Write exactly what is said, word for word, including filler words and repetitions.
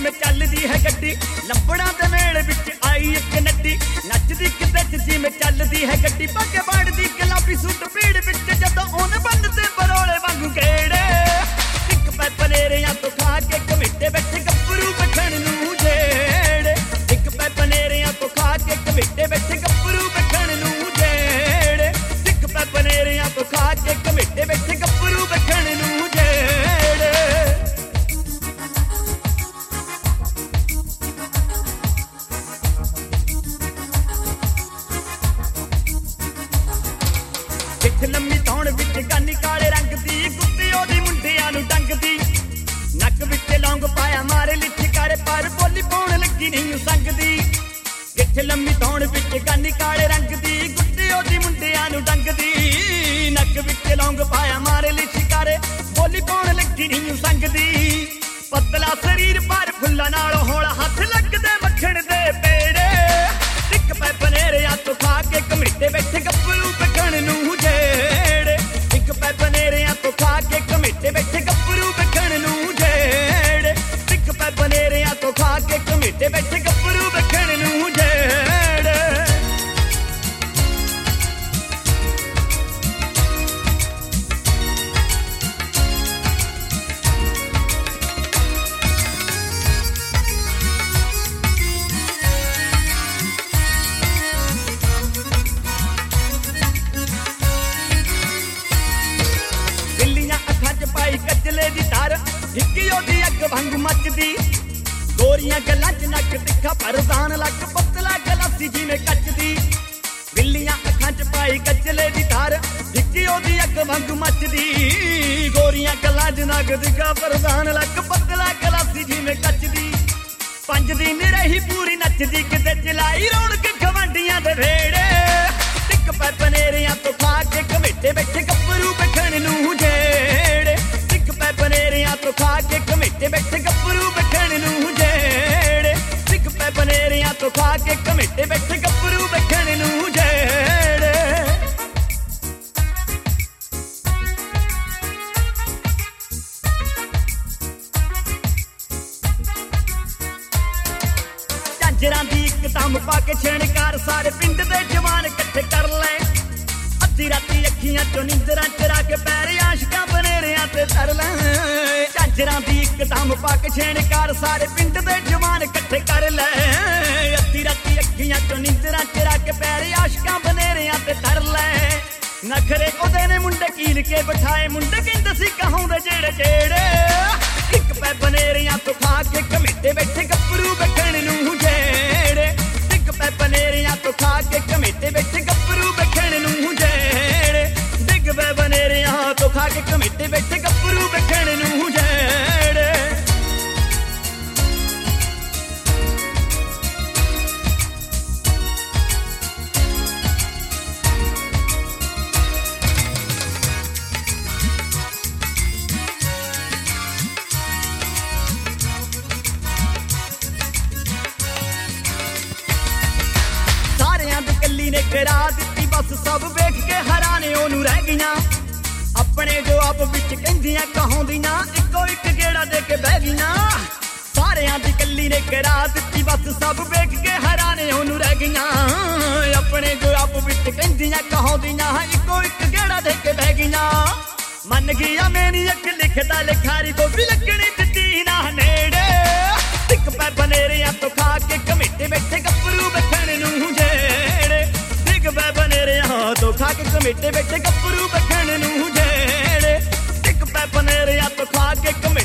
ਜਿਵੇਂ ਚੱਲਦੀ ਹੈ ਗੱਡੀ ਲੰਬੜਾਂ ਦੇ ਮੇਲ ਵਿੱਚ ਆਈ ਇੱਕ ਨੱਡੀ ਨੱਚਦੀ ਕਿਤੇ ਚ ਜਿਵੇਂ ਚੱਲਦੀ ਹੈ ਗੱਡੀ ਪੱਗ ਬਾੜਦੀ ਗੁਲਾਬੀ ਸੂਟ ਭੀੜ ਵਿੱਚ ਜਦੋਂ ਉਹਨੇ ਬੰਨਦੇ ਬਰੋਲੇ ਵਾਂਗੂ ਗੇੜੇ ਇੱਕ ਪੈ ਪਨੇਰਿਆਂ ਤੋਂ ਖਾ ਕੇ ਕਮੇਟੇ ਬੈਠੇ ਗੱਭਰੂ ਬੈਠਣ ਨੂੰ ਜਿਹੜੇ ਇੱਕ ਪੈ ਪਨੇਰਿਆਂ ਤੋਂ ਖਾ ਕੇ ਕਮੇਟੇ ਬੈਠੇ ਗੱਭਰੂ ਬੈਠਣ ਨੂੰ ਜਿਹੜੇ ਇੱਕ ਪੈ ਪਨੇਰਿਆਂ ਤੋਂ ਖਾ ਕੇ ਕਮੇਟੇ ਬੈਠੇ ਗੱਭਰੂ ਬੈਠਣ ਨੂੰ ਜਿਹੜੇ ਪਿੱਠ ਲੰਮੀ ਧੌਣ ਵਿੱਚ ਗਾਨੀ ਕਾਲੇ ਰੰਗ ਦੀ ਗੁੱਤੀ ਉਹਦੀ ਮੁੰਡਿਆਂ ਨੂੰ ਡੰਗਦੀ ਨੱਕ ਵਿੱਚ ਲੌਂਗ ਪਾਇਆ ਮਾਰੇ ਲਿੱਠੀ ਕਾਰੇ ਪਰ ਬੋਲੀ ਪਾਉਣ ਲੱਗੀ ਨਹੀਂ ਸੰਗਦੀ ਪਿੱਠ ਲੰਮੀ ਧੌਣ ਵਿੱਚ ਗਾਨੀ ਕਾਲੇ ਰੰਗ ਦੀ ਗੁੱਤੀ ਉਹਦੀ ਮੁੰਡਿਆਂ ਨੂੰ ਡੰਗਦੀ ਨੱਕ ਵਿੱਚ ਲੌਂਗ ਪਾਇਆ ਮਾਰੇ ਲਿੱਠੀ ਕਾਰੇ ਬੋਲੀ ਪਾਉਣ ਲੱਗੀ ਨਹੀਂ ਸੰਗਦੀ ਪਤਲਾ ਸਰੀਰ ਪਰ ਫੁੱਲਾਂ ਨਾਲ ਹੌਲਾ ਹੱਥ ਲੱਗਦੇ ਮੱਖਣ ਦੇ ਪੇੜੇ ਇੱਕ ਪੈ ਪਨੇਰਿਆਂ ਤੋਂ ਖਾ ਕੇ ਕਮੇਟੇ ਬੈਠੇ ਗੱਭਰੂ ਬੈਠਣ ਨੂੰ ਜਿਹੜੇ ਇੱਕ ਪੈ ਪਨੇਰਿਆਂ ਤੋਂ ਖਾ ਕੇ ਕਮੇਟੇ ਬੈਠੇ ਗੱਭਰੂ ਬੈਠਣ ਨੂੰ ਜਿਹੜੇ ਇੱਕ ਪੈ ਪਨੇਰਿਆਂ ਤੋਂ ਖਾ ਕੇ ਕਮੇਟੇ ਬੈਠੇ ਗੱਭਰੂ ਬੈਠਣ ਨੂੰ ਜਿਹੜੇ ਕੱਜਲੇ ਦੀ ਧਰ ਢਿੱਕੀ ਉਹਦੀ ਅੱਗ ਵਾਂਗ ਮੱਚਦੀ ਗੋਰੀਆਂ ਗੱਲਾਂ ਚ ਨੱਕ ਤਿੱਖਾ ਪਰਦਾਨ ਲੱਗ ਪਤਲਾ ਗਲਾਸੀ ਜਿਵੇਂ ਕੱਚਦੀ ਬਿੱਲੀਆਂ ਅੱਖਾਂ ਚ ਪਾਈ ਕੱਜਲੇ ਦੀ ਧਰ ਢਿੱਕੀ ਉਹਦੀ ਅੱਗ ਵਾਂਗ ਮੱਚਦੀ ਗੋਰੀਆਂ ਗੱਲਾਂ ਚ ਨੱਕ ਤਿੱਖਾ ਪਰਦਾਨ ਲੱਗ ਪਤਲਾ ਗਲਾਸੀ ਜਿਵੇਂ ਕੱਚਦੀ ਪੰਜ ਦਿਨ ਰਹੀ ਪੂਰੀ ਨੱਚਦੀ ਕਿਤੇ ਚਲਾਈ ਰੌਣਕ ਗਵਾਂਡੀਆਂ ਦੇ ਵੇੜੇ ਟਿੱਕ ਪੈ ਪਨੇਰਿਆਂ ਤੋਂ ਖਾ ਕੇ ਕਮੇਟੇ ਬੈਠੇ ਗੱਭਰੂ ਬੈਠਣ ਨੂੰ ਜਿਹੜੇ ਪਨੇਰਿਆਂ ਤੋਂ ਖਾ ਕੇ ਕਮੇਟੇ ਬੈਠੇ ਗੱਭਰੂ ਬੈਠਣ ਨੂੰ ਜਿਹੜੇ ਸਿੱਖ ਪੈ ਪਨੇਰਿਆਂ ਤੋਂ ਖਾ ਕੇ ਕਮੇਟੇ ਬੈਠੇ ਗੱਭਰੂ ਬੈਠਣ ਨੂੰ ਜਿਹੜੇ ਝਾਂਜਰਾਂ ਦੀ ਇੱਕ ਦਮ ਪਾ ਕੇ ਛੇਣਕਾਰ ਸਾਰੇ ਪਿੰਡ ਦੇ ਜਵਾਨ ਇਕੱਠੇ ਕਰ ਲੈ ਅੱਧੀ ਰਾਤੀ ਅੱਖੀਆਂ ਚੋਂ ਨੀਂਦਰਾਂ ਚਰਾ ਕੇ ਪੈਰ ਆਸ਼ਕਾਂ ਬਨੇਰਿਆਂ ਤੇ ਧਰ ਲੈ ਝਾਂਜਰਾਂ ਦੀ ਇੱਕ ਦਮ ਪਾ ਕੇ ਛੇਣਕਾਰ ਸਾਰੇ ਪਿੰਡ ਦੇ ਜਵਾਨ ਇਕੱਠੇ ਕਰ ਲੈ ਅੱਧੀ ਰਾਤੀ ਅੱਖੀਆਂ ਚੋਂ ਨੀਂਦਰਾਂ ਚਰਾ ਕੇ ਪੈਰ ਆਸ਼ਕਾਂ ਬਨੇਰਿਆਂ ਤੇ ਧਰ ਲੈ ਨਖਰੇ ਉਹਦੇ ਨੇ ਮੁੰਡੇ ਕੀਲ ਕੇ ਬਿਠਾਏ ਮੁੰਡੇ ਕਹਿੰਦੇ ਸੀ ਕਹਾਉਂਦੇ ਜਿਹੜੇ ਜਿਹੜੇ ਇੱਕ ਪੈ ਬਨੇਰਿਆਂ ਤੋਂ ਖਾ ਕੇ ਕਮੇਟੇ ਬੈਠੇ ਗੱਭਰੂ ਬੈਠਣ ਨੂੰ ਜਿਹੜੇ ਇੱਕ ਪੈ ਬਨੇਰਿਆਂ ਤੋਂ ਖਾ ਕੇ ਕਮੇਟੇ ਬੈਠੇ ਗੱਭਰੂ ਬੈਠਣ ਨੂੰ ਜਿਹੜੇ ਡਿੱਗ ਪੈ ਬਨੇਰਿਆਂ ਤੋਂ ਖਾ ਕੇ ਕਮੇਟੇ ਬੈਠੇ ਗੱਭਰੂ ਬੈਠਣ ਨੂੰ ਜਿਹੜੇ ਨੇ ਕਰਾ ਦਿੱਤੀ ਬਸ ਸਭ ਵੇਖ ਕੇ ਹੈਰਾਨੇ ਉਹਨੂੰ ਰਹਿ ਗਈਆਂ ਆਪਣੇ ਜੋ ਆਪ ਵਿੱਚ ਕਹਿੰਦੀਆਂ ਕਹਾਉਂਦੀਆਂ ਇੱਕੋ ਇੱਕ ਗੇੜਾ ਦੇ ਕੇ ਬਹਿ ਗਈਆਂ ਸਾਰਿਆਂ ਦੀ ਕੱਲੀ ਨੇ ਕਰਾ ਦਿੱਤੀ ਬਸ ਸਭ ਵੇਖ ਕੇ ਹੈਰਾਨੇ ਉਹਨੂੰ ਰਹਿ ਗਈਆਂ ਆਪਣੇ ਜੋ ਆਪ ਵਿੱਚ ਕਹਿੰਦੀਆਂ ਕਹਾਉਂਦੀਆਂ ਇੱਕੋ ਇੱਕ ਗੇੜਾ ਦੇ ਕੇ ਬਹਿ ਗਈਆਂ ਮੰਨ ਗਿਆ ਮੇਰੀ ਅੱਖ ਲਿਖਦਾ ਲਿਖਾਰੀ ਤੋਂ ਵੀ ਲੱਗਣੀ ਦਿੱਤੀ ਨਾ ਨੇੜੇ ਇੱਕ ਪੈ ਬਨੇਰਿਆਂ ਤੋਂ ਖਾ ਕੇ ਕਮੇਟੇ ਬੈਠੇ ਗੱਭਰੂ ਬੈਠਣ ਨੂੰ ਜਿਹੜੇ ਡਿੱਗ ਪੈ ਬਨੇਰਿਆਂ ਤੋਂ ਖਾ ਕੇ ਕਮੇਟੇ ਬੈਠੇ ਗੱਭਰੂ ਬੈਠਣ ਨੂੰ ਜਿਹੜੇ ਡਿੱਗ ਪੈ ਬਨੇਰਿਆਂ ਤੋਂ ਖਾ ਕੇ